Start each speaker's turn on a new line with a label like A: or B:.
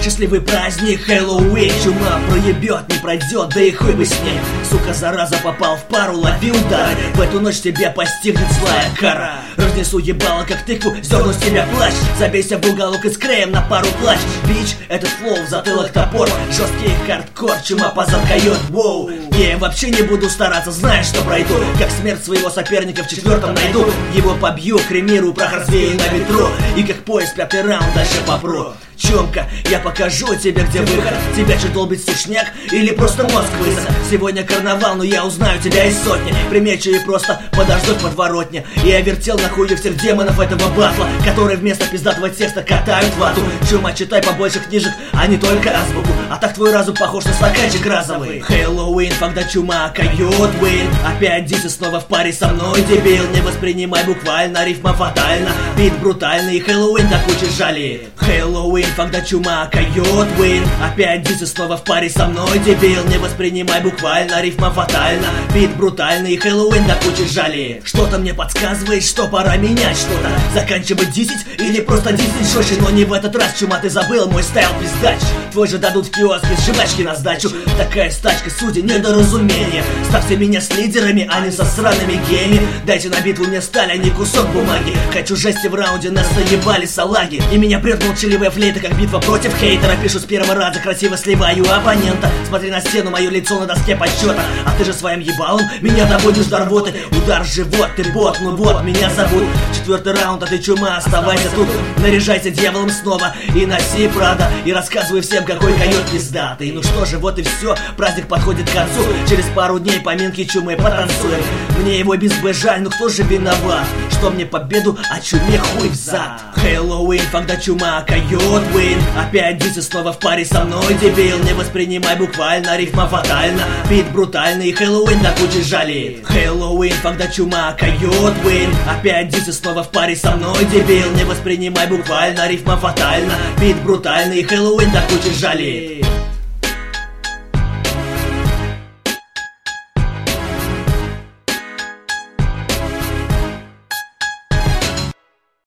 A: Счастливый праздник Хэллоуин. Чума проебет, не пройдет, да и хуй бы с ней. Сука, зараза, попал в пару, лови удар. В эту ночь тебя постигнет злая кара. Разнесу ебало, как тыкву, зерну с тебя плащ. Забейся в уголок и с креем на пару плащ. Бич, этот флоу, в затылок топор. Жесткий хардкор, чума позаткает, воу. Я вообще не буду стараться, знаешь, что пройду. Как смерть своего соперника в четвертом найду. Его побью, кремирую, прах развею на ветру. И как поезд, пятый раунд, дальше попру. Чёмка, я покажу тебе, где выход. Тебя что, долбит сушняк или просто мозг высох? Сегодня карнавал, но я узнаю тебя из сотни. Примечу и просто подожду в подворотне. Я вертел на хую всех демонов этого батла, которые вместо пиздатого текста катают вату. Чума, читай побольше книжек, а не только азбуку. А так твой разум похож на стаканчик разовый. Хэллоуин, когда чума кает Уэйн. Опять Диси снова в паре со мной, дебил. Не воспринимай буквально, рифма фатальна. Бит брутальный, Хэллоуин до кучи жалеет. Хэллоуин, когда чума кает Уэйн. Опять Диси снова в паре со мной, дебил. Не воспринимай буквально, рифма фатальна. Бит брутальный, Хэллоуин до кучи жалеет. Что-то мне подсказывает, что пора менять что-то. Заканчивать дисить или просто дисить жестче. Но не в этот раз, чума, ты забыл мой стайл пиздач. Твой же дадут в киоске с жвачки на сдачу. Такая стачка, судьи, недоразумение. Ставьте меня с лидерами, а не со сраными геями. Дайте на битву мне сталь, а не кусок бумаги. Хочу жести в раунде, нас наебали салаги. И меня прет молчаливая флейта, как битва против хейтера. Пишу с первого раза, красиво сливаю оппонента. Смотри на стену, мое лицо на доске подсчета. А ты же своим ебалом меня доводишь до рвоты. Удар в живот, ты бот, ну вот, меня зовут. Четвертый раунд, а ты чума, оставайся тут. Наряжайся дьяволом снова и носи Прада. И рассказывай всем, какой койот пиздатый. Ну что же, вот и все, праздник подходит к концу. Через пару дней поминки чумы потанцуем. Мне его без Б жаль, ну кто же виноват? Что мне победу, а чуме хуй в зад. Хэллоуин, когда чума кает Уэйн. Опять Диси снова в паре со мной, дебил. Не воспринимай буквально, рифма фатальна. Бит брутальный, Хэллоуин до кучи жалеет. Хэллоуин, когда чума кает Уэйн. Опять Диси снова в паре со мной, дебил. Не воспринимай буквально, рифма фатальна. Бит брутальный, Хэллоуин до кучи жалеет.